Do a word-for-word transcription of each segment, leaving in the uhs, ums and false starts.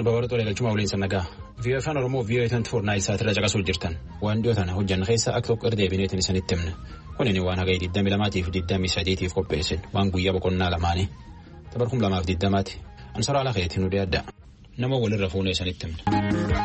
Nagaan baawwartoota eegalchuma waliin sannagaa. Viiyoo afaan Oromoo viiyoo itti furnaa isaa irra caqasuu jirtan. Waan dhiyoo tana hojjanna keessa akka tokko irra deebineetiin isinitti himna. Kunin waan hagayii digdami lamaatiif digdami sadiitiif qopheessin waan guyyaa boqonnaa lamaanii. Tabarkum lamaaf digdamaati. Ansaraa lakeetiin nu deadda. Nama walirra fuunee isinitti himna.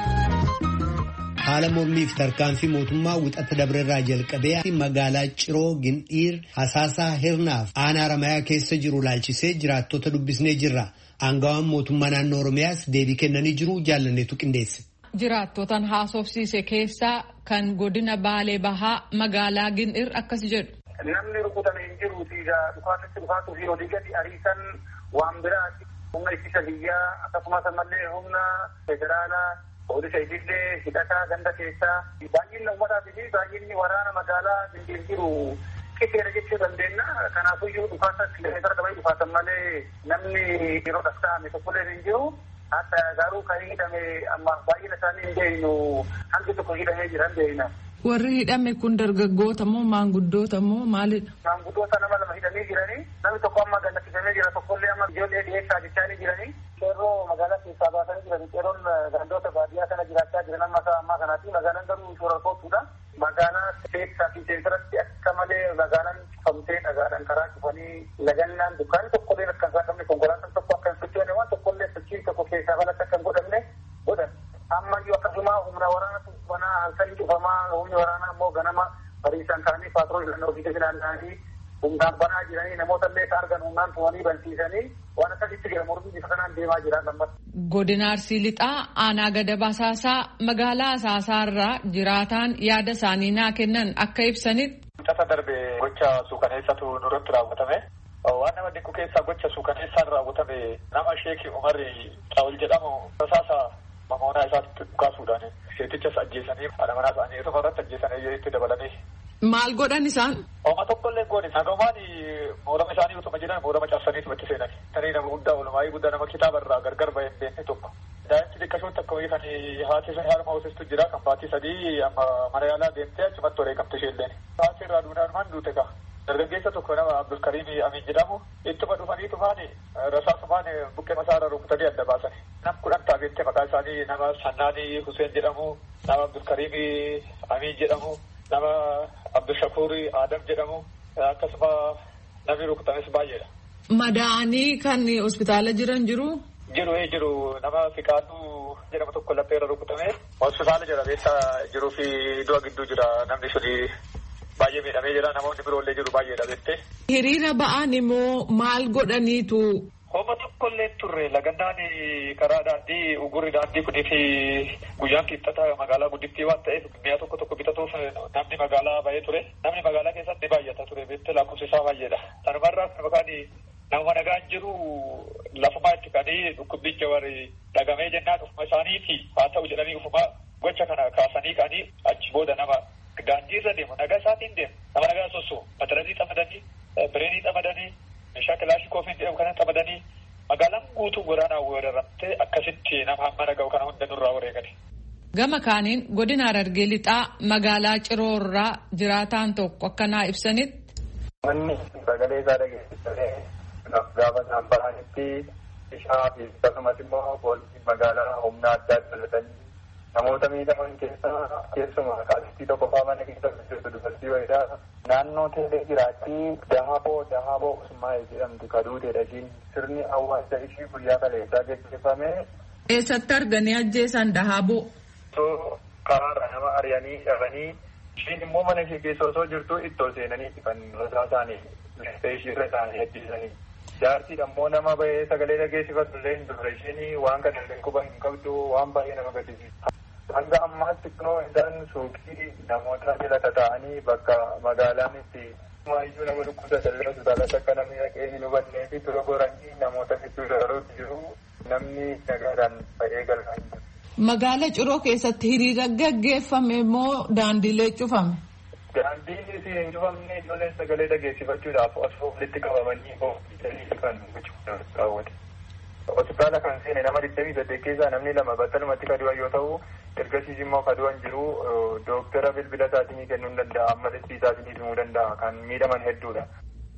Haala mormiif tarkaanfii mootummaa wixata dabrerraa jalqabee magaalaa Ciroo Gindhiir Hasaasaa Hirnaaf aanaa Haramayaa keessa jiru laalchisee jiraattota dubbisnee jirra. Aangawaan mootummaa naannoo Oromiyaas deebii kennanii jiru jaallanneetu qindeesse. Jiraattotaan haasofsiise keessaa kan godina Baalee Bahaa magaalaa Gindhiir akkas jedhu. Namni rukutamee hin jiru siidaa dhukaasatti dhukaatuu fi olii gadi ariisan waan biraati. Humna ittisa biyyaa akkasumas ammallee humna federaalaa poolisa itillee hidhataa ganda keessaa baay'inni uummataa fi baay'inni waraana magaalaa Gindhiir jiru. Qixeera jechuu dandeenya. Kanaafiyyuu dhukaasa kilomeetira dabalii dhukaasan malee namni yeroo dhasta'ame tokkollee hin jiru. Hatta garuu kan hidhame amma baay'ina isaanii hin beeknu hangi tokko hidhamee jiran beekna. Warri hidhame kun dargaggoota moo maanguddoota moo maalidha? Maanguddoota nama lama hidhamee jiranii. Namni tokko amma gallachiifamee jira tokkollee amma ijoollee dhiyeessaa jechaa jiranii. Qeerroo magaalaa keessaa baasanii jiranii. Qeerroon gandoota baadiyyaa kana jiraachaa jiran amma ammaa kanaati. Magaalaan garuu shoora koottuudha. Magaalaa keessaa fi seensaratti akka malee magaalaan cufamtee dhagaadhaan karaa cufanii lagannaan dukkaanni tokkollee akka hin saaqamne konkolaataan tokko akka hin sochoone waan tokkollee sochiin tokko keessaa balatti akka hin godhamne godhan. Ammayyuu akkasuma humna waraana banaa halkanii cufamaa humni waraanaa immoo ganama bariisaan ka'anii paatroolii filannoo fi naanna'anii humnaan banaa jiranii namoota illee ka argan humnaan tumanii bansiisanii waan akkasitti jira mormii bifa kanaan deemaa jira lammas. Godina Arsii Lixaa aanaa gada Basaasaa magaalaa Asaasaarraa jiraataan yaada isaanii naa kennan akka ibsanitti. Tasa darbe gocha suukaneessatu nurratti raawwatame. Waan nama dhiqqu keessaa gocha suukaneessaan raawwatame nama Sheekii Umarri Xaawul jedhamu Basaasaa mamoonaa isaatti dhukaasuudhaan seetichas ajjeesanii haadha manaa isaanii tokko irratti ajjeesanii itti dabalanii. Maal godhan isaan? Ooma tokkollee goone nagamaan moorama isaanii utuma jiran moorama cabsanii itti seenan. Tanii nama guddaa oolmaayii guddaa nama kitaaba irraa gargar bahee hin beekne tokko. Daa'imti xiqqashoon takka wayii kan haati harma hoosistu jira kan baatii sadii amma mana yaalaa deemtee achumatti wareegamte isheelleen. Haati irraa duudhaan duute ka. Dargaggeessa tokko nama Abdulkariim Amin jedhamu ittuma dhufanii tufaani rasaasumaan buqqee masaarra rukutanii adda baasani. Nam kudhan taabeettee maqaa isaanii nama Sannaanii Huseen jedhamu, nama Abdulkariim Amin jedhamu, nama Abdushakuur Adam jedhamu akkasuma namni rukutames baay'eedha. Madaa'anii kan hospitaala jiran jiru? Jiru jiru nama Fiqaaduu jedhamu tokko lapheerra rukutame hospitaala jira beessa jiruu fi du'a gidduu jira namni suni baay'ee miidhamee jira namoonni biroollee jiru baay'eedha beektee. Hiriira ba'an immoo maal godhaniitu? Homa tokkollee turre lagannaan karaa daandii ugurri daandii kunii fi guyyaan kibxata magaalaa guddittii waan ta'eef mi'a tokko tokko bitatuuf namni magaalaa baay'ee ture. Namni magaalaa keessatti baay'ata ture beektee lakkoofsi isaa baay'eedha. Sanumarraa maqaan nama nagaan jiru lafumaa itti kanii dhukkubbicha warri dhagamee jennaan ufuma isaaniiti haa ta'u jedhanii ufuma gocha kana kaasanii kanii achi booda nama daandii irra deemu nagaa isaatiin deemu nama nagaa sossoo mataranii xamadanii bireenii xamadanii meeshaa kilaashii koofiin jedhamu kana xamadanii magaalaan guutuu waraanaa weeraramtee akkasitti nama hamma naga'u kana hunda nurraa wareegani. Gama kaaniin godina Harargee Lixaa magaalaa Ciroorraa jiraataan tokko akkanaa ibsanitti. Manni sagalee isaa dhageessisee gaafa isaan bahanitti bishaa fi akkasumas immoo poolisii magaalaa humna addaa dabalatanii namoota miidhaman keessaa keessumaa qaalittii tokko fa'aa mana keessa jirtu dubartii wayiidha. Naannoo teelee jiraatti dahaboo dahaboo Usmaa'ee jedhamtu kaduuteedha ishiin sirni awwaasa ishii guyyaa kaleessaa gaggeeffame. Eessatti arganii ajjeesan dahaboo? Osoo karaarra nama ari'anii dhabanii ishiin immoo mana ishee keessa osoo jirtu ittoo seenanii kan rasaa isaanii lafee ishiirra isaanii ajjeesanii. Jaartiin ammoo nama bahee sagalee dhageessifatu illee hin turre isheen waan kana illee quba hin qabdu waan baay'ee nama gaddisiisa. Hanga ammaatti kunoo isaan suuqii namoota jala tataa'anii bakka magaalaan itti maayyuu nama dhukkubsatan illee hospitaalatti akka namni dhaqee hin hubannee fi tura goranii namoota gidduu dabaluutti jiru namni nagaadhaan ba'ee galfaa hin jiru. Magaala Ciroo keessatti hiriira gaggeeffame moo daandiilee cufame? Daandiin isin hin cufamne ijoolleen sagalee dhageessifachuudhaaf osoo walitti qabamanii oofisanii kan raawwate. Hospitaala kan seene nama digdamii saddeet keessaa namni lama battalumatti kadu'an yoo ta'u ergasiis immoo kadu'an jiru dooktara bilbila isaatiin kennuu hin danda'a amma dhibbii isaatiin himuu danda'a kan miidhaman hedduudha.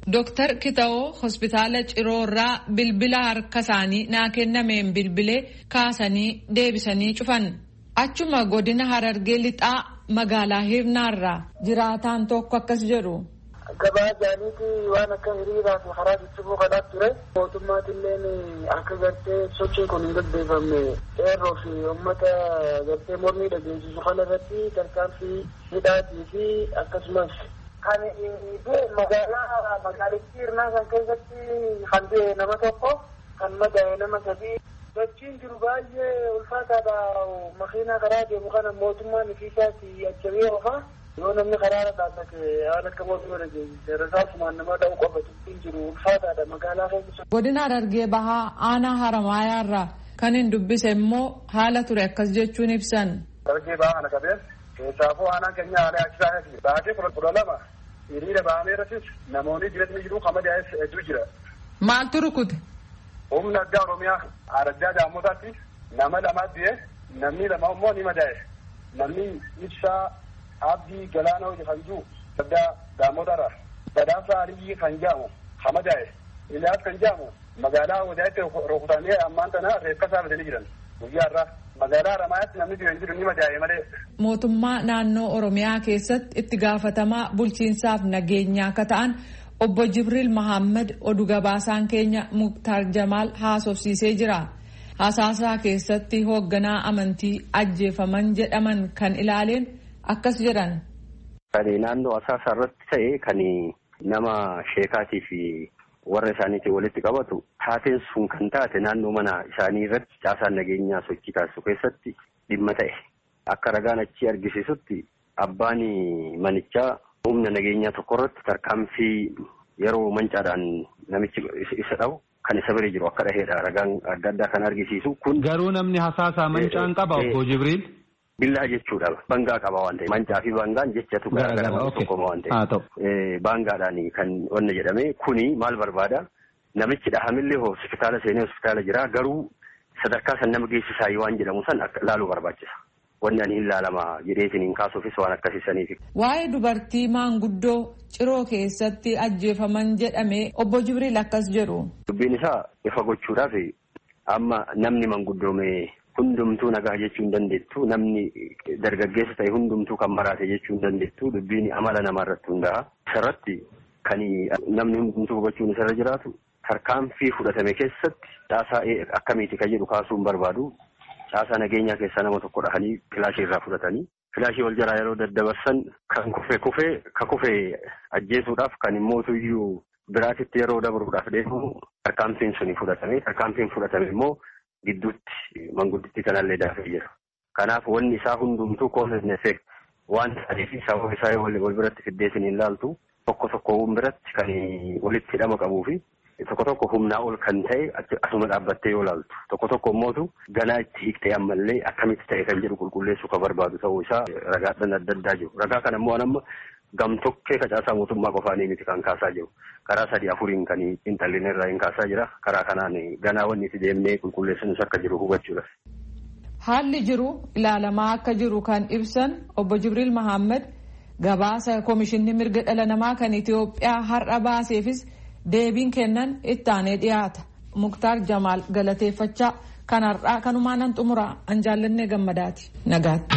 Dooktar Kitawoo hospitaala Ciroorraa bilbila harka isaanii naa kennameen bilbilee kaasanii deebisanii cufan. Achuma godina Harargee lixaa magaalaa Hirnaarraa jiraataan tokko akkas jedhu. Gabaa jaaniiti waan akka hiriiraa fi karaa jechuu kanaa ture. Mootummaatilleen akka gartee sochiin kun hin gaggeeffamne qeerroo fi uummata gartee mormii dhageessisu kana irratti tarkaanfii hidhaatii fi akkasumas kan magaalaa magaalittii Hirnaa kan keessatti kan du'e nama tokko kan madaa'e nama sadii. Sochiin jiru baay'ee ulfaataadha. Makiinaa karaa deemu kana mootummaan ifiisaatti ajjabee ofa. Yoo namni karaa dhaabbate waan akka mootummaa dhageessise rasaasumaan nama dha'u qofa dubbiin jiru ulfaataadha magaalaa keessa. Godina Harargee Bahaa aanaa Haramaayaarraa kan hin dubbise immoo haala ture akkas jechuun ibsan. Harargee Bahaa kana qabeen keessaafuu aanaan keenya haala achisaanii baatee kudha lama hiriira bahamee irrattis namoonni jireenya jiru qamadi'aas hedduu jira. Maaltu rukute? Humna addaa Oromiyaa Araddaa Daamotaatti nama lamaatti du'e namni lama immoo ni madaa'e. Namni Ibsaa Abdii Galaanaa hojii kan jiru Araddaa Daamotarraa Badhaasa Aliyyi kan jedhamu kan madaa'e. Ilaas kan jedhamu magaalaa Wadaatti rukutamee ammaan tana reeffa isaa fidanii jiran. Guyyaarraa magaalaa Haramaayaatti namni du'e hin jiru ni madaa'e malee. Mootummaa naannoo Oromiyaa keessatti itti gaafatamaa bulchiinsaaf nageenyaa akka ta'an Obbo Jibriil Mahammad oduu gabaasaan keenya Muktaar Jamaal haasofsiisee jira. Hasaasaa keessatti hoogganaa amantii ajjeefaman jedhaman kan ilaaleen akkas jedhan. Kan naannoo Asaasaa irratti ta'e kan nama sheekaatii fi warra isaaniitiin walitti qabatu taateen sun kan taate naannoo mana isaanii irratti caasaan nageenyaa sochii taasisu keessatti dhimma ta'e. Akka ragaan achi argisiisutti abbaan manichaa humna nageenyaa tokko irratti tarkaanfii yeroo mancaadhaan namichi isa dhabu kan isa bira jiru akka dhaheedha ragaan adda addaa kan argisiisu kun. Garuu namni hasaasaa mancaan qaba obbo Jibriil. Billaa jechuudha bangaa qaba waan ta'eef mancaa fi bangaan jechatu garaagara tokkoma waan ta'eef bangaadhaan kan wanna jedhame kuni maal barbaada namichi dhahamillee hospitaala seenee hospitaala jira garuu sadarkaa san nama geessisaa waan jedhamu san laaluu barbaachisa. Wanni ani ilaalama jedheetiin hin kaasuufis waan akkasiisaniif. Waa'ee dubartii maanguddoo Ciroo keessatti ajjeefaman jedhame obbo Jibriil akkas jedhu. Dubbiin isaa ifa gochuudhaaf amma namni maanguddoome hundumtuu nagaa jechuu hin dandeettu namni dargaggeessa ta'e hundumtuu kan maraate jechuu hin dandeettu dubbiin amala namaarratti hundaa'a. Isarratti kan namni hundumtuu hubachuun isarra jiraatu tarkaanfii fudhatame keessatti caasaa akkamiiti kan jedhu kaasuun barbaadu. Caasaa nageenyaa keessaa nama tokko dhahanii filaashii irraa fudhatanii filaashii wal jaraa yeroo daddabarsan kan kufee kufee ka kufee ajjeesuudhaaf kan immoo iyyuu biraatitti yeroo dabruudhaaf deemu tarkaanfiin suni fudhatame tarkaanfiin fudhatame immoo gidduutti mangudditti kanallee daafee jira. Kanaaf wanni isaa hundumtuu cause effect waan ta'eef sababa isaa wal biratti fiddeetiin hin laaltu tokko tokko biratti kan walitti hidhama qabuu fi tokko tokko humnaa ol kan ta'e asuma dhaabbattee yoo laaltu tokko tokko immootu ganaa itti hiiktee ammallee akkamitti ta'e kan jedhu qulqulleessuu kan barbaadu ta'uu isaa ragaadhaan adda addaa jiru. Ragaa kana immoo amma gamtokkee facaasaa mootummaa qofaanii miti kan kaasaa jiru. Karaa sadii afuriin kan xiinxalliin irraa hin kaasaa jira. Karaa kanaan ganaa wanni itti deemnee qulqulleessinus akka jiru hubachuudha. Haalli jiru ilaalamaa akka jiru kan ibsan obbo Jibriil Mahammad gabaasa Komishinni Mirga Dhala Namaa kan Itoophiyaa har'a baaseefis deebiin kennan itti aanee dhiyaata. Muktaar Jamaal galateeffachaa kan har'aa kanumaanan xumuraa an jaallannee gammadaati. Nagaatti.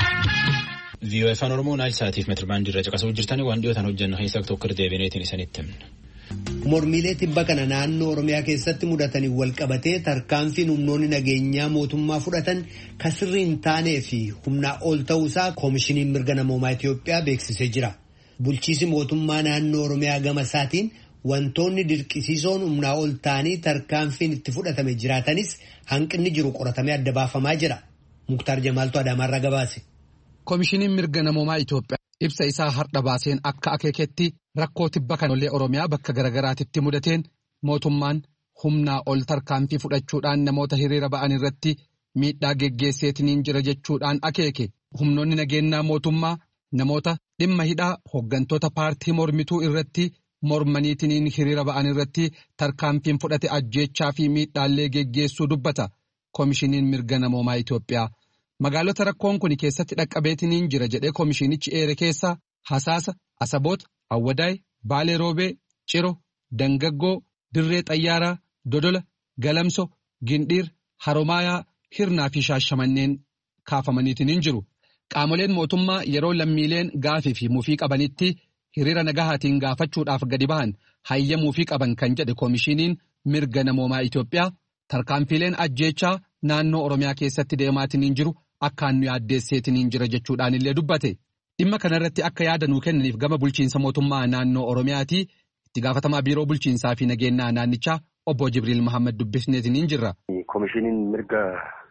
V O A Afaan Oromoo naayil saatiif meetirbaandii irra caqasuu jirtanii waan dhiyootaan hojjennu keessaa tokko deebineetiin isinitti himna. Mormiilee tibba kana naannoo Oromiyaa keessatti mudatanii wal qabatee tarkaanfiin humnoonni nageenyaa mootummaa fudhatan kan sirrii hin taanee fi humnaa ol ta'uusaa Koomishiniin Mirga Namoomaa Itoophiyaa beeksisee jira. Bulchiisi mootummaa naannoo Oromiyaa gama isaatiin wantoonni dirqisiisoon humnaa ol ta'anii tarkaanfiin itti fudhatame jiraatanis hanqinni jiru qoratamee adda baafamaa jira. Muktaar Jamaaltu Adaamaarraa gabaase. Koomishiniin Mirga Namoomaa Itoophiyaa ibsa isaa har'a baaseen akka akeeketti rakkoo tibba kanollee Oromiyaa bakka garagaraatitti mudateen mootummaan humnaa ol tarkaanfii fudhachuudhaan namoota hiriira ba'an irratti miidhaa geggeesseetiniin jira jechuudhaan akeeke. Humnoonni nageenyaa mootummaa namoota dhimma hidhaa hooggantoota paartii mormituu irratti mormaniitiniin hiriira ba'an irratti tarkaanfiin fudhate ajjeechaa fi miidhaallee geggeessuu dubbata. Koomishiniin Mirga Namoomaa Itoophiyaa. Magaalota rakkoon kun keessatti dhaqqabeetiniin jira jedhee koomishinichi eere keessaa Hasaasa, Asaboot, Awwadaay, Baalee Roobee, Ciro, Dangaggoo, Dirree Xayyaaraa, Dodola, Galamso, Gindhiir, Haromaayaa, Hirnaa fi Shaashamanneen kaafamaniitiin hin jiru. Qaamoleen mootummaa yeroo lammiileen gaafii fi mufii qabanitti hiriira nagahaatiin gaafachuudhaaf gadi bahan hayyamuu fi qaban kan jedhe koomishiniin mirga namoomaa Itoophiyaa tarkaanfiileen ajjeechaa naannoo Oromiyaa keessatti deemaatiin hin jiru akkaan nu yaaddeesseetiin hin jira jechuudhaan illee dubbate. Dhimma kanarratti akka yaada nuu kennaniif gama bulchiinsa mootummaa naannoo Oromiyaati itti gaafatamaa biiroo bulchiinsaa fi nageenyaa naannichaa obbo Jibriil Mahammad dubbisneetiin hin jirra. Koomishiniin mirga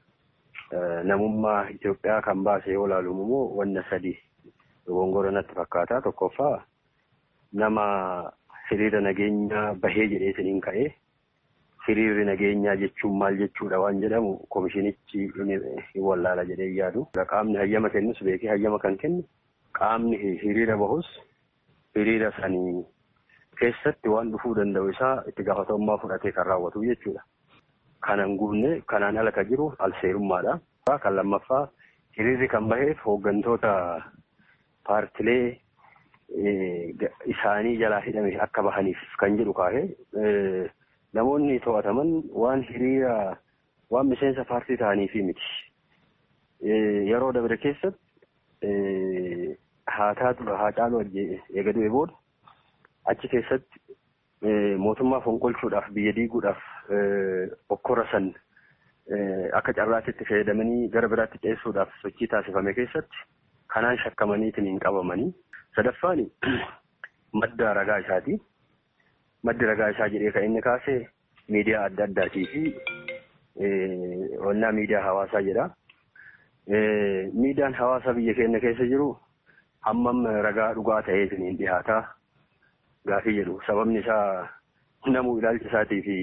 namummaa Itoophiyaa kan baasee yoo ilaalu immoo wanna sadi gongora natti fakkaata. Tokkoffaa nama hiriira nageenyaa bahee jedheetiin ka'ee hiriirri nageenyaa jechuun maal jechuudha waan jedhamu koomishinichi ni wallaala jedhee yaadu. Qaamni hayyama kennus beekee hayyama kan kennu qaamni hiriira bahus hiriira sanii keessatti waan dhufuu danda'u isaa itti gaafatamummaa fudhatee kan raawwatu jechuudha. Kanan guunne kanaan ala ka jiru alseerummaadha. Kan lammaffaa hiriirri kan baheef hooggantoota paartilee isaanii jalaa hidhame akka bahaniif kan jedhu kaahee namoonni to'ataman waan hiriira waan miseensa paartii ta'aniifi miti. Yeroo dabre keessatti haa taatu haa caalu eegaduu booda achi keessatti mootummaa fonqolchuudhaaf biyya diiguudhaaf okkora san akka carraatitti fayyadamanii gara biraatti ceessuudhaaf sochii taasifame keessatti kanaan shakkamaniitiin hin qabamanii. Sadaffaan madda ragaa isaati. Maddi ragaa isaa jedhee kan inni kaase miidiyaa adda addaatii fi wannaa miidiyaa hawaasaa jedha. Miidiyaan hawaasaa biyya keenya keessa jiru hammam ragaa dhugaa ta'eetiin hin dhihaataa gaafii jedhu. Sababni isaa namuu ilaalcha isaatii fi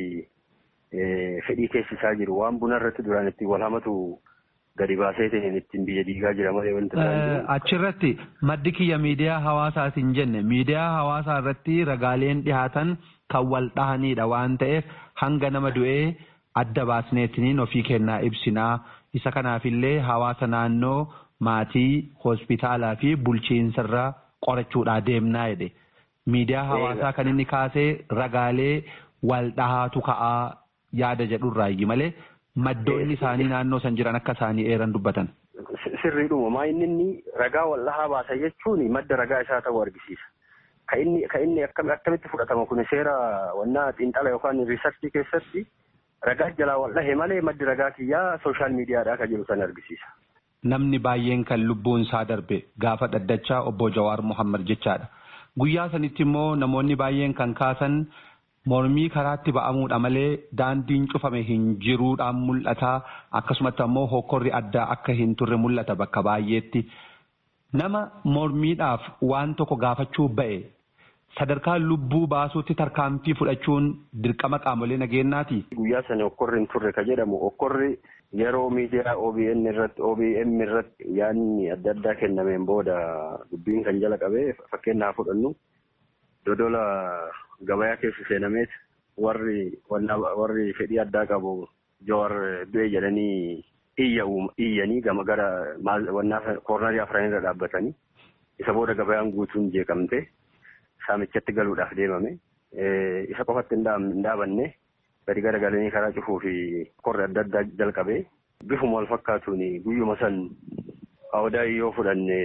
fedhii keessa isaa jiru waan buna irratti duraan ittiin wal hamatu gadi baaseetiin ittiin biyya diigaa jira malee wanti achirratti maddi kiyya miidiyaa hawaasaatiin jenne miidiyaa hawaasaa irratti ragaaleen dhihaatan kan wal dhahanidha waan ta'eef hanga nama du'ee adda baasneetiin ofii kennaa ibsinaa isa kanaafillee hawaasa naannoo maatii hospitaalaa fi bulchiinsarraa qorachuudhaa deemnaa jedhe. Miidiyaa hawaasaa kan inni kaasee ragaalee wal dhahaatu ka'aa yaada jedhurraayi malee maddoonni isaanii naannoo san jiran akka isaanii eeran dubbatan. Sirriidhuma maa inni inni ragaa wal dhahaa baasa jechuun madda ragaa isaa ta'uu argisiisa. Ka inni ka inni akkamitti fudhatama kun seera wannaa xiinxala yookaan riisarchii keessatti ragaa jalaa wal dhahe malee maddi ragaa kiyyaa sooshaal miidiyaadhaa ka jiru san argisiisa. Namni baay'een kan lubbuun isaa darbe gaafa dhaddachaa obbo Jawaar Muhammad jechaadha. Guyyaa sanitti immoo namoonni baay'een kan kaasan mormii karaatti ba'amuudha malee daandiin cufame hin jiruudhaan mul'ata akkasumatti ammoo hokkorri addaa akka hin turre mul'ata bakka baay'eetti. Nama mormiidhaaf waan tokko gaafachuu ba'e sadarkaa lubbuu baasuutti tarkaanfii fudhachuun dirqama qaamolee nageenyaati. Guyyaa sana hokkorri hin turre ka jedhamu hokkorri yeroo miidiyaa O B N irratti O B M irratti yaanni adda addaa kennameen booda dubbiin kan jala qabee fakkeenyaaf fudhannu dodola gabayaa keessa seenameet warri warri fedhii addaa qabu Jawaar du'e jedhanii iyyanii gama gara wannaa koornarii afran irra dhaabbatanii isa booda gabayaan guutuun jeeqamte saamichatti galuudhaaf deemame isa qofatti hin dhaabanne gadi gara galanii karaa cufuu fi korri adda addaa jalqabee bifuma wal fakkaatuun guyyuma san awdaa yoo fudhanne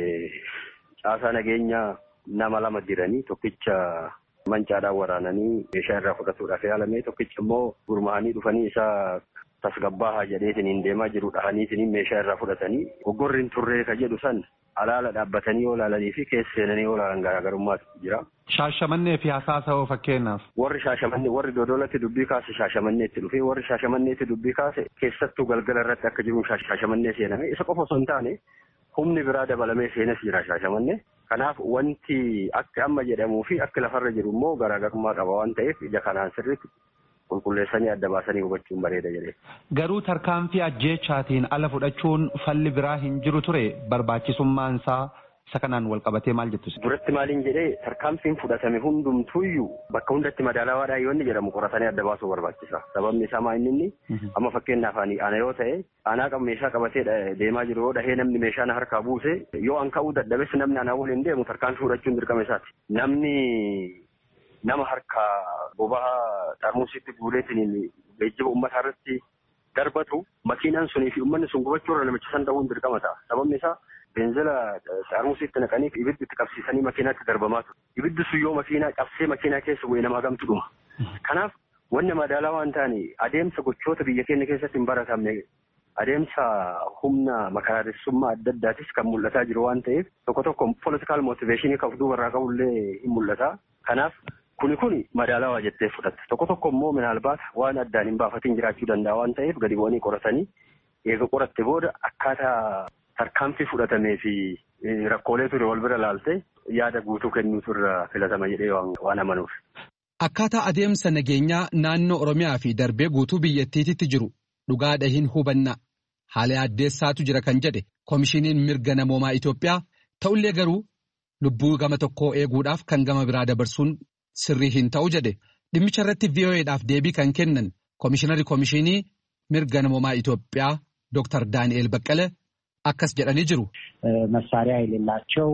caasaa nageenyaa nama lama jiranii tokkicha mancaadhaan waraananii meeshaa irraa fudhatuudhaaf yaalamee tokkicha immoo gurmaa'anii dhufanii isaa tasgabbaahaa jedheetiin hin deemaa jiru dhahaniitiin meeshaa irraa fudhatanii hoggorri hin turree ka jedhu san alaala dhaabbatanii yoo ilaalanii fi keessa seenanii yoo ilaalan garaagarummaatu jira. Shaashamannee fi hasaasa hoo fakkeenyaaf. Warri shaashamannee warri dodolatti dubbii kaase shaashamanneetti dhufee warri shaashamanneetti dubbii kaase keessattuu galgala irratti akka jiru shaashamannee seename isa qofa osoo hin taane humni biraa dabalamee seenas jira shaashamannee. Kanaaf wanti akka amma jedhamuu fi akka lafarra jiru immoo garaagarummaa qaba waan ta'eef ija kanaan sirriitti qulqulleessanii adda baasanii hubachuun bareeda jedhee. Garuu tarkaanfii ajjeechaatiin ala fudhachuun falli biraa hin jiru ture barbaachisummaan isaa isa kanaan wal qabatee maal jettu? Duratti maaliin jedhee tarkaanfiin fudhatame hundumtuuyyuu bakka hundatti madaalawaadhaa yoo inni jedhamu qoratanii adda baasuu barbaachisa. Sababni isaa maa inni inni amma fakkeenyaaf ana yoo ta'e anaa qabu meeshaa qabatee deemaa jiru yoo dhahee namni meeshaa na harkaa buuse yoo an ka'uu dadhabes namni anaa waliin deemu tarkaanfii fudhachuun dirqama isaati. Namni nama harka boba'aa xarmusitti guureetiin geejjiba uummataa irratti darbatu makiinaan sunii fi uummanni sun gubachuu irra namicha san ta'uun dirqama ta'a. Sababni isaa beenzila xarmusitti naqanii ibiddi itti qabsiisanii makiinaatti darbamaa ture. Ibiddi sun yoo makiinaa cabsee makiinaa keessa bu'ee nama hagamtu dhuma. Kanaaf wanni madaalaa waan ta'ani adeemsa gochoota biyya keenya keessatti hin baratamne adeemsa humna makaraaressummaa adda addaatis kan mul'ataa jiru waan ta'eef tokko tokko political motivation kan of duubarraa qabullee hin mul'ata. Kanaaf kuni kuni madaalawaa jettee fudhatte. Tokko tokko immoo minaalbaat waan addaan hin baafatiin jiraachuu danda'a waan ta'eef gadi bu'anii qoratanii eega qoratte booda akkaataa tarkaanfii fudhatamee fi rakkoolee ture wal bira laalte yaada guutuu kennuutu irra filatama jedhee waan amanuuf. Akkaataa adeemsa nageenyaa naannoo Oromiyaa fi darbee guutuu biyyattiitti jiru dhugaadha hin hubanna haala yaaddeessaatu jira kan jedhe koomishiniin mirga namoomaa Itoophiyaa ta'ullee garuu lubbuu gama tokkoo eeguudhaaf kan gama biraa dabarsuun sirrii hin ta'u jedhe dhimmicha irratti V O Eedhaaf deebii kan kennan koomishinarri koomishinii mirga namoomaa Itoophiyaa Dooktar Daani'eel Baqqalee akkas jedhanii jiሩ መሳሪያ የሌላቸው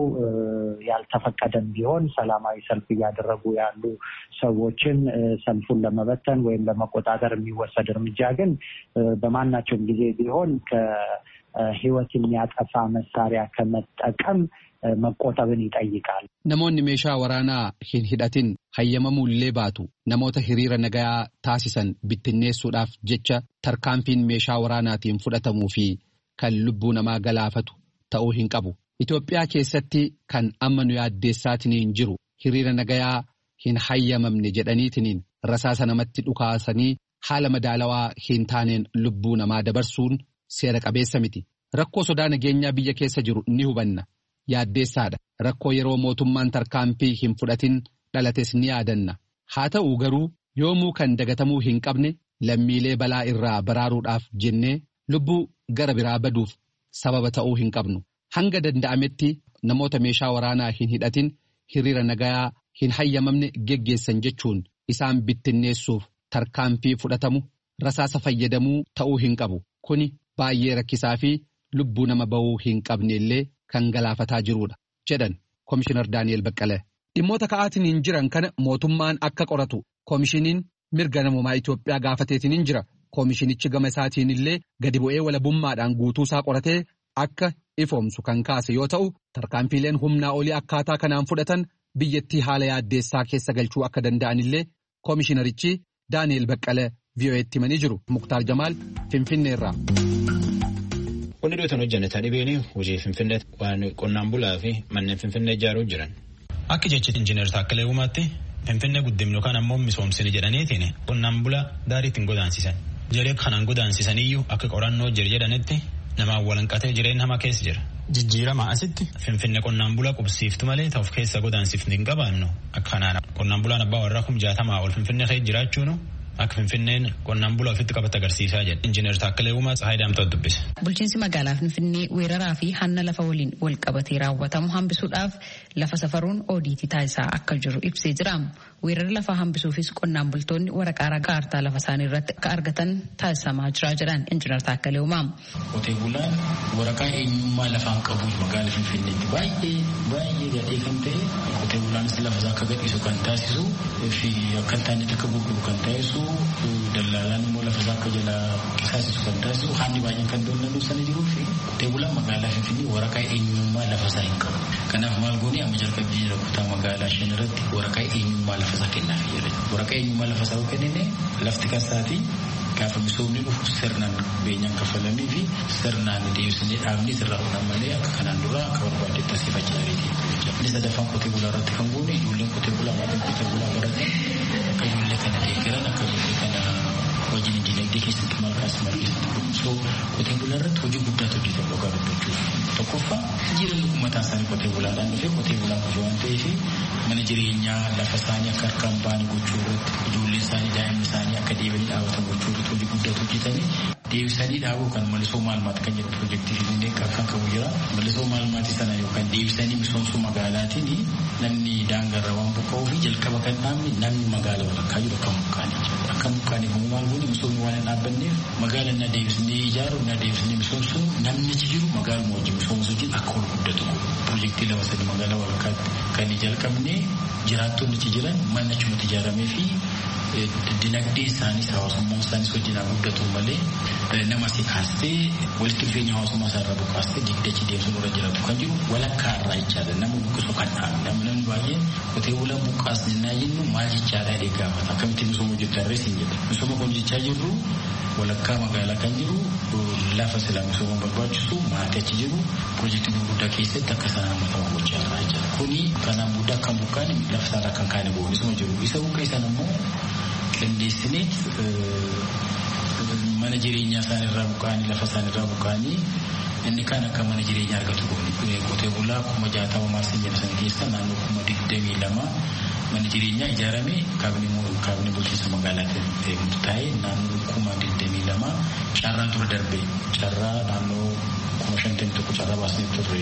ያልተፈቀደም ቢሆን ሰላማዊ ሰልፍ እያደረጉ ያሉ ሰዎችን ሰልፉን ለመበተን ወይም ለመቆጣጠር የሚወሰድ እርምጃ ግን በማናቸውም ጊዜ ቢሆን ከህይወት የሚያጠፋ መሳሪያ ከመጠቀም መቆጠብን ይጠይቃል። namoonni meeshaa waraanaa hin hidhatin hayyamamullee baatu namoota hiriira nagaa taasisan bittinneessuudhaaf jecha tarkaanfiin meeshaa waraanaatiin fudhatamuu fi kan lubbuu namaa galaafatu ta'uu hin qabu. Itoophiyaa keessatti kan amma nu yaaddeessaatiniin jiru hiriira nagayaa hin hayyamamne jedhaniitiniin rasaasa namatti dhukaasanii haala madaalawaa hin taaneen lubbuu namaa dabarsuun seera qabeessa miti. Rakkoo sodaa nageenyaa biyya keessa jiru ni hubanna. Yaaddeessaadha. Rakkoo yeroo mootummaan tarkaanfii hin fudhatin dhalates ni yaadanna. Haa ta'uu garuu yoomuu kan dagatamuu hin qabne lammiilee balaa irraa baraaruudhaaf jennee lubbuu gara biraa baduuf sababa ta'uu hin qabnu. Hanga danda'ametti namoota meeshaa waraanaa hin hidhatin hiriira nagayaa hin hayyamamne geggeessan jechuun isaan bittinneessuuf tarkaanfii fudhatamu rasaasa fayyadamuu ta'uu hin qabu. Kuni baay'ee rakkisaa fi lubbuu nama ba'uu hin qabnellee kan galaafataa jirudha jedhan Komishinar Daani'eel Baqqalee. Dhimmoota ka'aatiin hin jiran kana mootummaan akka qoratu komishiniin mirga namoomaa Itoophiyaa gaafateetiin hin jira. Komishinichi gama isaatiin illee gadi bu'ee walabummaadhaan guutuusaa qoratee akka ifoomsu kan kaase yoo ta'u tarkaanfiileen humnaa olii akkaataa kanaan fudhatan biyyattii haala yaaddeessaa keessa galchuu akka danda'an illee komishinarichi Daani'eel Baqqalee V O Eetti himanii jiru. Muktaar Jamaal Finfinneerraa. Qonni dhiyootaan hojjannetaa dhibeeni hojii Finfinnee waan qonnaan bulaa fi manneen Finfinnee ijaaruu jiran. Akka jechi injiinar Taakkalee Uumaatti Finfinnee guddimnu yookaan ammoo misoomsine jedhaniitiin qonnaan bulaa daarii ittiin godaansisan. Jaree kanaan godaansisaniyyuu akka qorannoo jira jedhanitti namaan walanqatee jireenya namaa keessa jira. Jijjiirama asitti Finfinnee qonnaan bulaa qubsiiftu malee ta'uuf keessa godaansifni hin qabaannu akka kanaan qonnaan bulaan abbaa warraa kum jaatamaa ol Finfinnee keessa jiraachuun akka Finfinneen qonnaan bulaa ofitti qabate agarsiisaa jedha. Injiinar Taakkalee Uumaa Tsahaayidamtoot dubbise. Bulchiinsi magaalaa Finfinnee weeraraa fi hanna lafa waliin wal qabatee raawwatamu hambisuudhaaf lafa safaruun oodiitii taasisaa akka jiru ibsee jira. Weerara lafaa hambisuufis qonnaan bultoonni waraqaa ragaa kaartaa lafa isaanii irratti akka argatan taasisamaa jira jedhan Injiinar Taakkalee Uumaa. Qotee bulaan waraqaa eenyummaa lafaan qabu magaalaa Finfinneetti baay'ee baay'ee gadhee kan ta'e qotee bulaanis lafa isaa akka gadhiisu kan taasisu fi akka taa'anii akka gurguru kan taasisu dallaalaan immoo lafa isaa akka jala qisaasisu kan taasisu haalli baay'een kan doonanuu sana jiruu fi qotee bulaan magaalaa Finfinnee waraqaa eenyummaa lafa isaa hin qabu. Kanaaf maal goonee amma jalqabbii jira kutaa magaalaa shan irratti waraqaa eenyummaa lafa isaa kennaaf jira. Waraqaa eenyummaa lafa isaa kennine lafti kasaati gaafa misoomni dhufu sirnaan beenyaan kafalamii fi sirnaan deebisnee dhaabni sirraa hodhan malee akka kanaan dura akka barbaadetti asii facaareeti. Inni sadaffaan qotee bulaa irratti kan goone ijoolleen qotee bulaa maatiin qotee bulaa baratan akka ijoollee kana deeggaran akka ijoollee kana hojiin dinagdee keessatti maal kaasisan keessatti kunuunsoo qotee bulaa irratti hojii guddaatu hojjetan dhugaa dubbachuuf. Tokkoffaa jireenya uummataa isaanii qotee bulaadhaan dhufee qotee bulaa kufu waan ta'eef mana jireenyaa lafa isaanii akka harkaan baanii gochuu irratti ijoollee isaanii daa'imni isaanii akka deebi'anii dhaabatan gochuu irratti hojii guddaatu hojjetanii deebisanii dhaabuu kan malisoo maalmaati kan jedhu piroojeektii Finfinnee kan qabu jira. Malisoo maalmaati sana yookaan deebisanii misoomsuu magaalaatiin namni daangarra waan buqqa'uu fi jalqaba kan dhaabni namni magaalaa walakkaa jiru akka mukaanii jira. Akka mukaanii kun maal goone misoomni waan hin dhaabbanneef magaalaa na deebisnee ijaaru na deebisnee misoomsuu namni achi jiru magaaluma wajjin misoomsuu akka ol guddatu piroojeektii lama sadi magaalaa walakkaatti kan jalqabne jiraattonni achi jiran mana achumatti ijaaramee fi dinagdee isaanis hawaasummaan isaanis wajjin guddatu malee nama si kaastee walitti dhufeenya hawaasummaa isaa irraa buqqaastee digdachi deemsuun irra jiraatu kan jiru walakkaa irraa jechaadha. Nama buqqisuu kan dhaabne namni baay'een qotee bulaa buqqaasne naa jennu maal jechaadha eegaafata akkamitti misooma hojjetarrees hin jedha. Misooma kun jechaa jirru walakkaa magaalaa kan jiru lafa silaa misooma barbaachisu maatii achi jiru piroojeektii gurguddaa keessatti akka isaan hammatamu gochaa jira jechaadha. Kuni kanaan booda akka buqqaan lafa isaarraa kan kaane boonisuuma jiru. Isa buqqeessan immoo qindeessineet mana jireenyaa isaanirraa buqqaanii lafa isaanirraa buqqaanii inni kaan akka mana jireenyaa argatu goone qotee bulaa kuma jaatama maarsin jedha sana keessa naannoo kuma digdamii lama mana jireenyaa ijaarame kaabinee bulchiinsa magaalaatiin murtaa'e naannoo kuma digdamii lama carraa dura darbe carraa naannoo kuma shantamii tokko carraa baasnee turre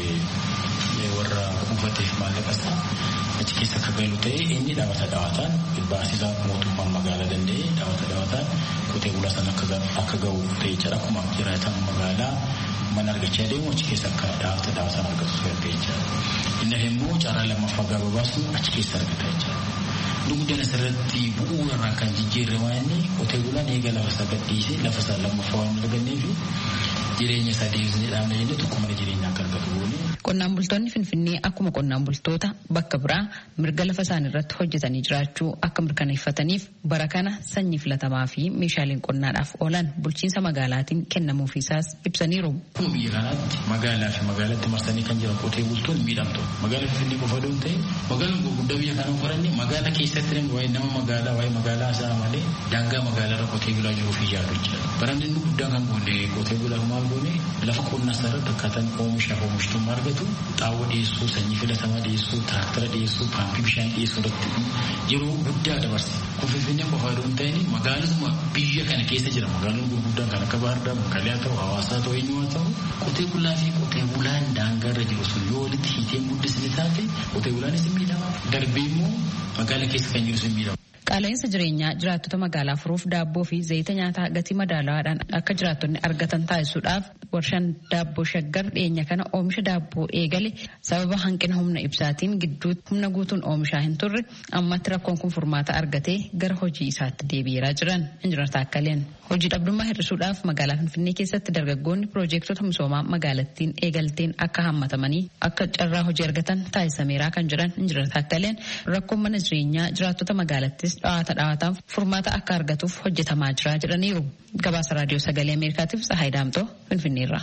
warra kuufateef maallaqa isaa achi keessa akka galu ta'e inni dhaabata dhaabataan baasisaa mootummaan magaalaa danda'e dhaabata dhaabataan qotee bulaa sana akka ga'u ta'e jedha akkuma jiraatan magaalaa mana argachaa deemu achi keessa akka dhaabata dhaabataan argatu argee jira. Inni immoo carraa lammaffaa gaafa baasu achi keessa argata jira. Dugdaan asirratti bu'uurarraa kan jijjiirre waan inni qotee bulaan eega lafa isaa gadhiisee lafa isaa lammaffaa waan argannee fi jireenya isaa deebisnee dhaabna jennee tokko mana jireenyaa akka argatu goone. Qonnaan bultoonni Finfinnee akkuma qonnaan bultoota bakka biraa mirga lafa isaanii irratti hojjetanii jiraachuu akka mirkaneeffataniif bara kana sanyii filatamaa fi meeshaaleen qonnaadhaaf oolan bulchiinsa magaalaatiin kennamuufiisaas ibsaniiru. Kun biyya kanaatti magaalaa fi magaalaatti marsanii kan jiran qotee bultoonni miidhamtu. Magaalaa Finfinnee qofa doon ta'e magaalaan gurguddaa biyya kanaa qoranne magaalaa keessatti waa'ee nama magaalaa waa'ee magaalaa isaa malee daangaa magaalaa irra qotee bulaa jiruu fi yaadu jira. Baranni inni guddaan kan goone qotee bulaa maal goone lafa qonnaa isaa irratti akkaataan oomishaaf oomishtummaa argatu xaawwa dhiyeessuu sanyii filatamaa dhiyeessuu tiraaktara dhiyeessuu paampii bishaan dhiyeessuu irratti yeroo guddaa dabarse. Kun Finfinnee qofa doon ta'e magaalotuma biyya kana keessa jira magaalonni gurguddaan kan akka Baahir Daar, Maqalee haa ta'u, Hawaasaa ta'u, eenyu haa ta'u qotee bulaa fi qotee bulaan daangaa irra jiru sun yoo walitti hiitee guddisni taate qotee bulaanis hin miidhama. Darbee immoo magaalaa keessa kan jiru hin miidhama. Qaala'insa jireenyaa jiraattota magaalaa furuuf daabboo fi zayita nyaataa gatii madaalawaadhaan akka jiraattonni argatan taasisuudhaaf warshaan daabboo shaggar dhiyeenya kana oomisha daabboo eegale sababa hanqina humna ibsaatiin gidduutti humna guutuun oomishaa hin turre ammatti rakkoon kun furmaata argatee gara hojii isaatti deebi'eeraa jiran injinar Taakkaleen. Hojii dhabdummaa hir'isuudhaaf magaalaa Finfinnee keessatti dargaggoonni piroojeektota misoomaa magaalattiin eegalteen akka hammatamanii akka carraa hojii argatan taasisameeraa kan jiran injinar Taakkaleen rakkoon mana jireenyaa jiraattota magaalattis dhawaata dhawaataan furmaata akka argatuuf hojjetamaa jira jedhaniiru. Gabaasa raadiyoo sagalee Ameerikaatiif Tsahaay Daamtoo Finfinneerraa.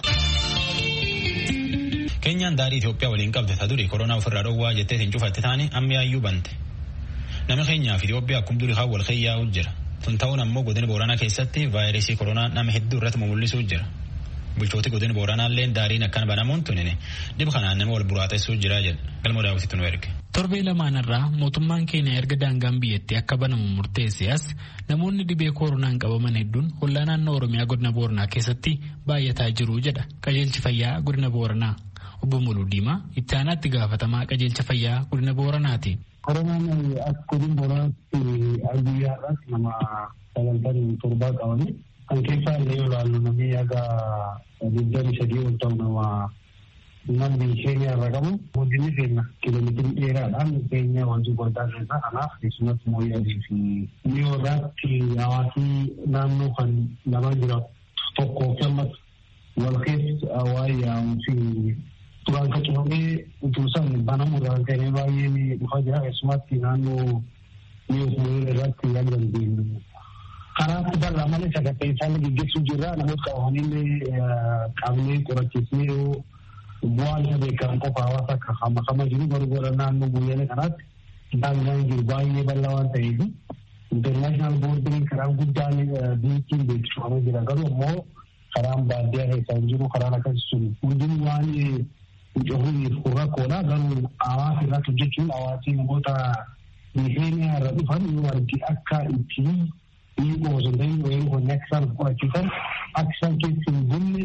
Keenyaan daarii Itoophiyaa waliin qabde ta durii koronaa ofirraa dhowwaa jettee hin cufatte taane ammiyaayyuu bante. Nama keenyaa fi Itoophiyaa akkuma durii haa wal keeyyaa'u jira. Tun ta'uun ammoo godina Booranaa keessatti vaayirasii koronaa nama hedduu irratti mul'isuu jira. Bulchooti godina Booranaallee daariin akkana banamuun tunine dhib kanaan nama wal buraatessuu jira jedha. Galma daawwititti nu erge. Torbee lamaanarraa mootummaan keenya erga daangaan biyyattii akka banamu murteesse as namoonni dhibee koronaan qabaman hedduun hollaa naannoo Oromiyaa godina Booranaa keessatti baay'ataa jiru jedha qajeelchi fayyaa godina Booranaa. Obbo Muluu Diimaa itti aanaatti gaafatamaa qajeelcha fayyaa godina Booranaati. Koronaan as godina Booranaatti guyyaadhaatti nama sagaltamii torbaa qabame. Kan keessaa illee yoo ilaallu namni yaga digdamii sadii ol ta'u nama namni keenya irra qabu guddinni keenya kiiloomeetirii dheeraadhaan keenya wanti guddaa keessaa kanaaf keessumatti mooyyaalee fi mi'oodhaatti hawaasni naannoo kan lama jira tokko fi ammas wal keessa waa'ee yaa'uu fi turaan qaqqabamee utuusan banamuudhaan ta'ee baay'ee dhufaa jira keessumatti naannoo mi'oo mooyyaalee irratti yaa'uu dandeenyu. Kanaaf bal'aa malee sagantaa isaan gaggeessuu jirra namoota qabamanii qabnee qorachiisnee bu'aan isa beekamu qofa hawaasa akka hammakama jiru garuu gara naannoo guyyaalee kanaatti daangaan jiru baay'ee bal'aa waan ta'eef intarnaashinaal boordiriin karaan guddaan biyyattiin beeksifamee jira garuu ammoo karaan baadiyyaa keessaa hin jiru karaan akkasii sun hundin waan cufuuf kun rakkoodha garuu hawaasa irratti hojjechuun hawaasni namoota miidiyaa irra dhufan yoo argi akka ittiin Ini osoo ta'in wayii qonni akka isaan qorachiisan akka isaan keessa hin bunne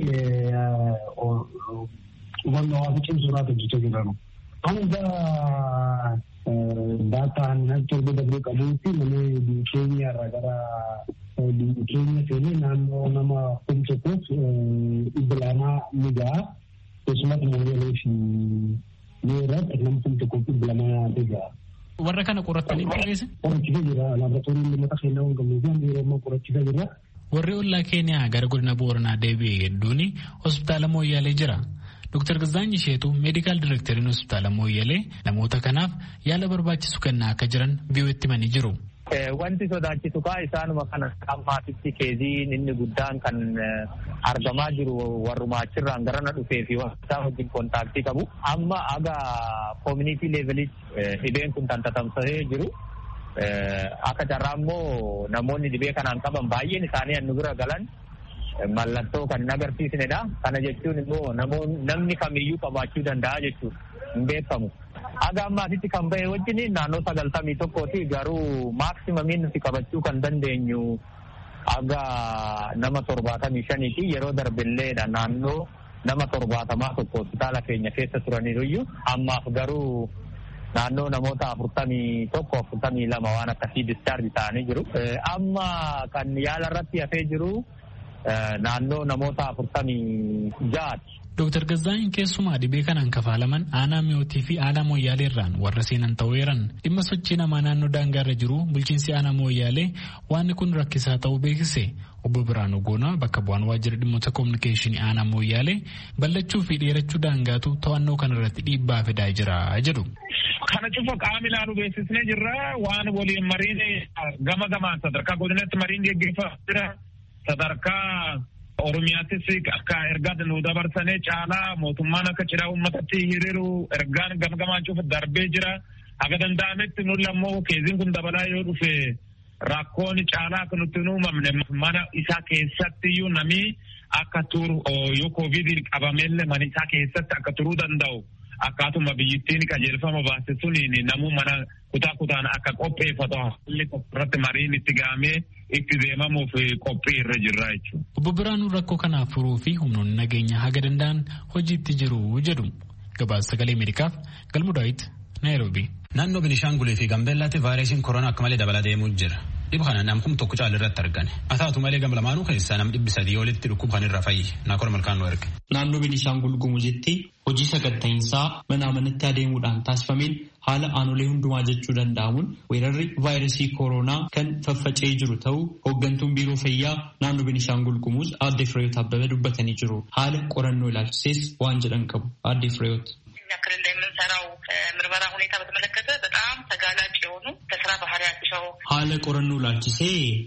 wanna hawaasa cimsuudhaaf hojjechaa jiran. Hanga daataan torba dabree qabuutti malee biyya keenya irraa gara biyya keenya seenee naannoo nama kuma tokkoof dhibba lamaa ni ga'a. Keessumatti mooyyalee fi Neerratti namni tokko bilama deegaa. Warra kana qorattanii qopheesse? Qorachiisa jira. Laaboraatoorii lamata kennaa waan qabnuuf yeroo ammaa qorachiisa jira. Warri ollaa Keeniyaa gara godina Booranaa deebi'ee hedduun hospitaala Mooyyaalee jira. Doktar Gazaanyi Sheetuu meedikaal direekteriin hospitaala Mooyyalee namoota kanaaf yaala barbaachisu kennaa akka jiran biyyootti himanii jiru. Wanti sodaachisu kaa isaanuma kana ammaatitti keeziin inni guddaan kan argamaa jiru warrumaa achirraan gara na dhufee fi isaa wajjin kontaaktii qabu. Amma aga koomunitii leevelitti dhibeen kun kan tatamsa'ee jiru. Akka carraa immoo namoonni dhibee kanaan qaban baay'een isaanii annu bira galan mallattoo kan hin agarsiisnedha. Kana jechuun immoo namni kamiyyuu qabaachuu danda'a jechuudha. Hin beekamu. Aga ammaatitti kan bahe wajjin naannoo sagaltamii tokkooti garuu maaksimamin nuti qabachuu kan dandeenyu aga nama torbaatamii shaniiti yeroo darbillee naannoo nama torbaatamaa tokko hospitaala keenya keessa turaniiruyyuu ammaaf garuu naannoo namoota afurtamii tokko afurtamii lama waan akkasii discharge ta'anii jiru. Amma kan yaala irratti hafee jiru naannoo namoota afurtamii ja'aati. Doktar Gazaanyi keessumaa dhibee kanaan kafaalaman aanaa mi'ootii fi aanaa Mooyyaalee irraan warra seenan ta'uuran dhimma sochii namaa naannoo daangaarra jiru bulchiinsi aanaa Mooyyaalee waan kun rakkisaa ta'uu beeksise. Obbo Biraanuu Goonaa bakka bu'aan waajjira dhimmoota koominikeeshinii aanaa Mooyyaalee ballachuu fi dheerachuu daangaatu to'annoo kanarratti dhiibbaa fidaa jira jedhu. Kana cufa qaama ilaalu beeksisnee jirra waan waliin mariin gama gamaan sadarkaa godinatti mariin geggeeffamaa jira sadarkaa Oromiyaattis akka ergaa nu dabarsanii caalaa mootummaan akka cidhaa uummatatti hiriiru ergaan gamgamaan cufa darbee jira. Haga danda'ametti nuti ammoo keeziin kun dabalaa yoo dhufe rakkoon caalaa akka nutti hin uumamne mana isaa keessatti iyyuu namni akka turu yoo koovidii qabamellee mana isaa keessatti akka turuu danda'u akkaatuma biyyittiin qajeelfama baase suniin namuu mana kutaa kutaan akka qopheeffatu irratti mariin itti gahamee itti deemamuuf qophii irra jirra jechuudha. Obbo Biraanuu rakkoo kanaaf furuu fi humnoonni nageenya haga danda'an hojiitti jiru jedhu. Gabaasa sagalee Ameerikaaf Galmuu Daawit Naayiroobii. Naannoo Benishaangulii fi Gambeellaatti vaayirasiin koronaa akka malee dabalaa deemuu jira. Dhibba kana namkum tokko caala irratti argame. Haa taatu malee gam lamaanuu keessaa nam dhibbi sadii olitti dhukkub kan irra fayyi. Naakor malkaanuu erge. Naannoo Benishaangul Gumuzitti hojii sakatta'iinsaa manaa manatti adeemuudhaan taasifameen haala aanolee hundumaa jechuu danda'amuun weerarri vaayirasii koronaa kan faffaca'ee jiru ta'uu hooggantuun biiroo fayyaa naannoo Benishaangul Gumuz Aadde Fireeyoot Abbabee dubbatanii jiru. Haala qorannoo ilaalchisees waan jedhan qabu. Aadde Fireeyoot. ክልል ላይ የምንሰራው ምርመራ ሁኔታ በተመለከተ በጣም ተጋላጭ የሆኑ ከስራ ባህሪያቸው ሀለ ቆረኑ ላልቺሴ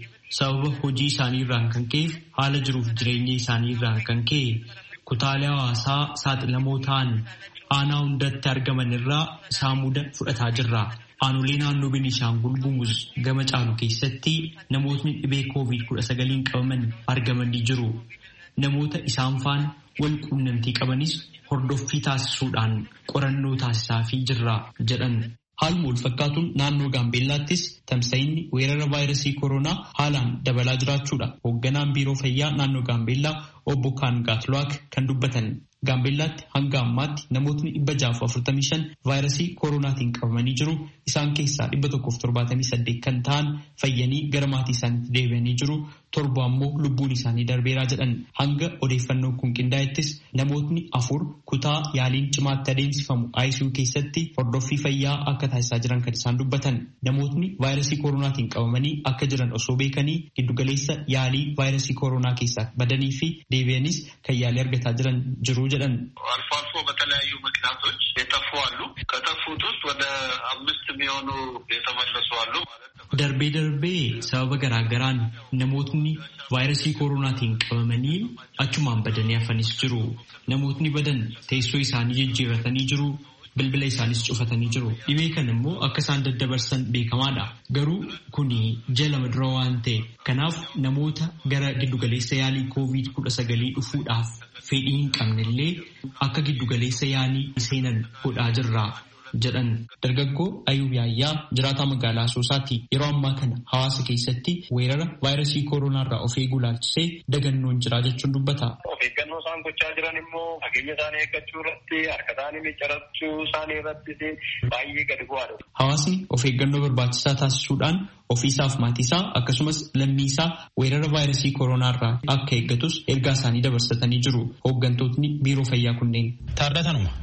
ሰበበ ሆጂ ኢሳኒirraan kan ka'e haala jiruuf jireenya isaaniirraan kan ka'e kutaalee hawaasaa saaxilamootaan aanaa hundatti argaman irraa saamuda fudhataa jirra. Aanolee naannoo Benishaangul Gumuz gama caalu keessatti namootni dhibee koovid kudha sagaliin qabaman argamanii jiru. Namoota isaan faana wal quunnamtii qabanis hordoffii taasisuudhaan qorannoo taasisaa fi jirra jedhan. Haaluma wal fakkaatuun naannoo Gaambeellaattis tamsa'inni weerara vaayirasii koronaa haalaan dabalaa jiraachuudha. Hoogganaan biiroo fayyaa naannoo Gaambeellaa obbo Kaangaatluwaak kan dubbatan. Gaambeellaatti hanga ammaatti namootni dhibba jaaf afurtamii shan vaayirasii koronaatiin qabamanii jiru. Isaan keessaa dhibba tokkoof torbaatamii saddeet kan ta'an fayyanii gara maatii isaaniitti deebi'anii jiru. Torba ammoo lubbuun isaanii darbeeraa jedhan. Hanga odeeffannoo kun qindaa'ettis namootni afur kutaa yaaliin cimaatti adeemsifamu I C U keessatti hordoffii fayyaa akka taasisaa jiran kan isaan dubbatan. Namootni vaayirasii koronaatiin qabamanii akka jiran osoo beekanii giddugaleessa yaalii vaayirasii koronaa keessaa badanii fi deebi'anis kan yaalii argataa jiran jiru jedhan. አልፎ አልፎ በተለያዩ ምክንያቶች የጠፉ አሉ። ከጠፉት ውስጥ ወደ አምስት የሚሆኑ የተመለሱ አሉ ማለት ነው። Darbee darbee sababa garaagaraan namootni vaayirasii koronaatiin qabamanii achumaan badanii hafanis jiru. Namootni badan teessoo isaanii jijjiirratanii jiru. Bilbila isaanis cufatanii jiru. Dhibee kan immoo akka isaan daddabarsan beekamaadha. Garuu kuni jala dura waan ta'e. Kanaaf namoota gara giddugaleessa yaalii koovid kudha sagalii dhufuudhaaf fedhii hin qabnellee akka giddugaleessa yaalii seenan godhaa jirra jedhan. Dargaggoo Ayuub Yaayyaa jiraataa magaalaa Asoosaatti yeroo ammaa kana hawaasa keessatti weerara vaayirasii kooronaarraa of eeguu ilaalchisee dagannoon jira jechuun dubbata. Of eeggannoo isaan gochaa jiran immoo fageenya isaanii eeggachuu irratti harka isaanii miccirachuu isaanii irratti baay'ee gadi bu'aadha. Hawaasni of eeggannoo barbaachisaa taasisuudhaan ofiisaaf maatiisaa akkasumas lammiisaa weerara vaayirasii kooronaarraa akka eeggatus ergaa isaanii dabarsatanii jiru. Hooggantootni biiroo fayyaa kunneen. Taardatanuma.